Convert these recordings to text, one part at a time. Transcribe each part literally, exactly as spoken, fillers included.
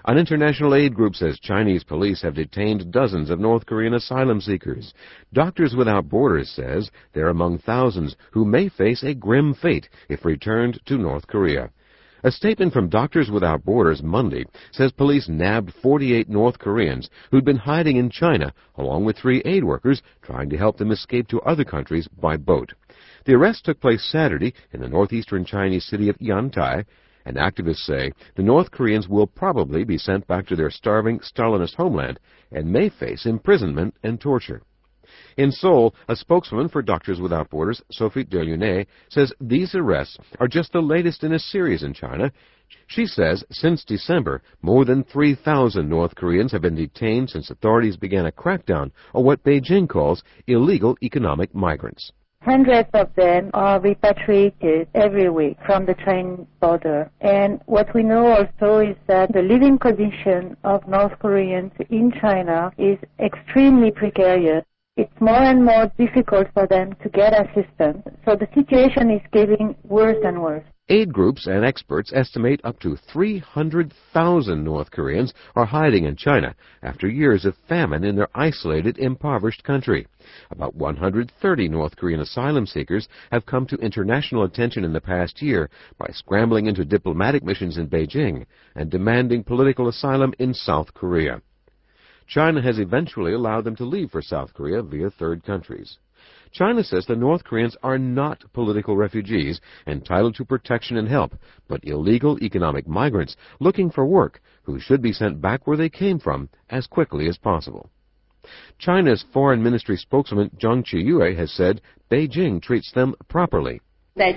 An international aid group says Chinese police have detained dozens of North Korean asylum seekers. Doctors Without Borders says they're among thousands who may face a grim fate if returned to North Korea. A statement from Doctors Without Borders Monday says police nabbed forty-eight North Koreans who'd been hiding in China, along with three aid workers trying to help them escape to other countries by boat. The arrest took place Saturday in the northeastern Chinese city of Yantai, and activists say the North Koreans will probably be sent back to their starving Stalinist homeland and may face imprisonment and torture. In Seoul, a spokeswoman for Doctors Without Borders, Sophie Delaunay, says these arrests are just the latest in a series in China. She says since December, more than three thousand North Koreans have been detained since authorities began a crackdown on what Beijing calls illegal economic migrants. Hundreds of them are repatriated every week from the Chinese border. And what we know also is that the living condition of North Koreans in China is extremely precarious. It's more and more difficult for them to get assistance, so the situation is getting worse and worse. Aid groups and experts estimate up to three hundred thousand North Koreans are hiding in China after years of famine in their isolated, impoverished country. About one hundred thirty North Korean asylum seekers have come to international attention in the past year by scrambling into diplomatic missions in Beijing and demanding political asylum in South Korea. China has eventually allowed them to leave for South Korea via third countries. China says the North Koreans are not political refugees entitled to protection and help, but illegal economic migrants looking for work who should be sent back where they came from as quickly as possible. China's Foreign Ministry spokesman Zhang Qiyue has said Beijing treats them properly. This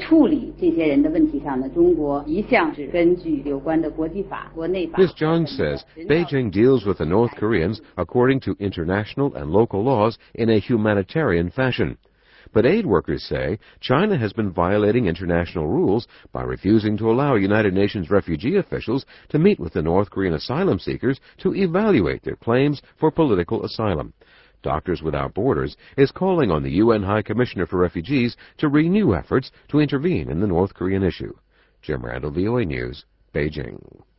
Zhang says Beijing deals with the North Koreans according to international and local laws in a humanitarian fashion. But aid workers say China has been violating international rules by refusing to allow United Nations refugee officials to meet with the North Korean asylum seekers to evaluate their claims for political asylum. Doctors Without Borders is calling on the U N High Commissioner for Refugees to renew efforts to intervene in the North Korean issue. Jim Randall, V O A News, Beijing.